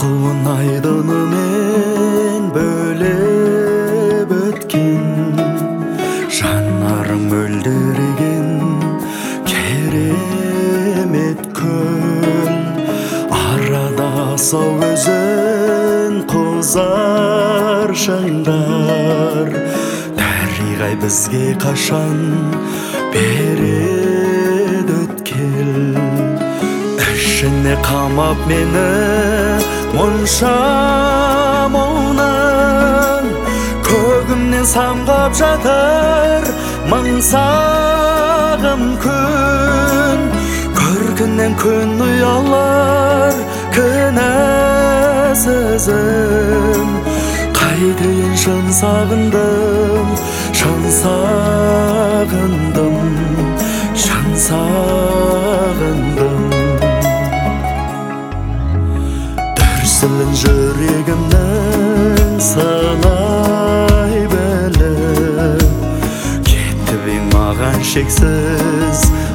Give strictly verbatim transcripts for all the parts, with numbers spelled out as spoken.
Куын айдынымен бөлеп өткен, жанарың мөлдіреген керемет көл. Арада сау өзін қозар шыңдар, тәрихай бізге қашан береді өткел. Ішіне қамап мені мұнша мұңнан, көгімнен самғап жатыр мың сағым күн. Көркінен күн ұялар кінәсізім, қайтейін шын сағындым, шын сағындым, шын сағындым. Дүрсілін жүрегімнің сынай біліп, кетіп ең маған шексіз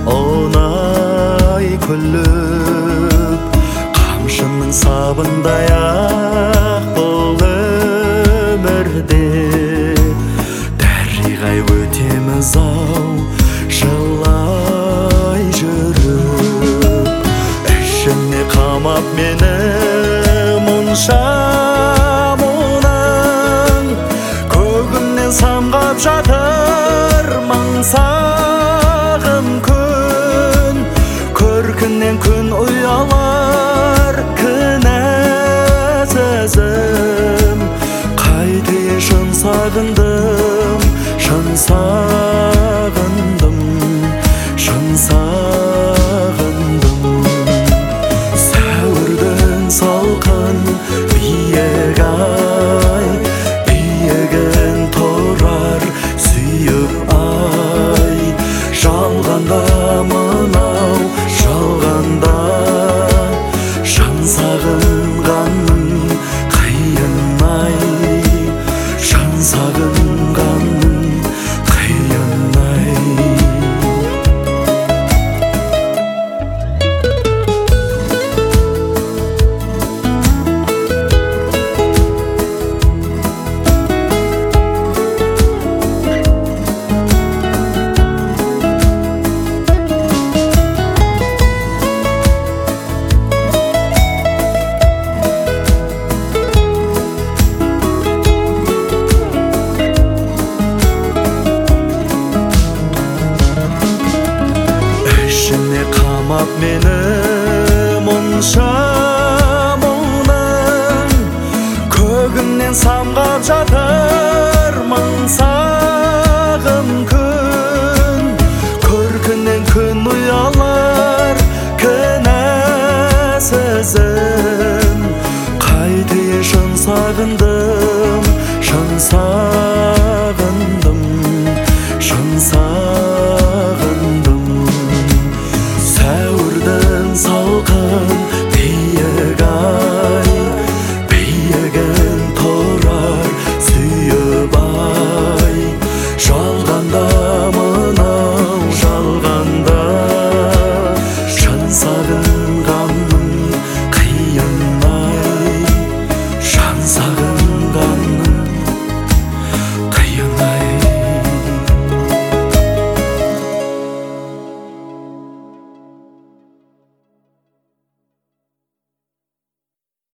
оңай күліп. Қамшының сабындай ақ бұл өмірде, дәриғай өтеміз ау жылай жүріп. Ішіне қамап мені мұнша мұңнан, көгімнен самғап жатыр мың сағым күн. Көркінен күн ұялар кінәсізім, қайтейін шын сағындым, шын сағындым, шын сағындым. Сәуірдің салқын биік ай, биігін тұрар сүйіп ай. Жалғанда мынау жалғанда, шын сағынғаным қиын ай, шын сағынғаным қиын ай. Ішіне қамап мені мұнша мұңнан, көгімнен самғап жатыр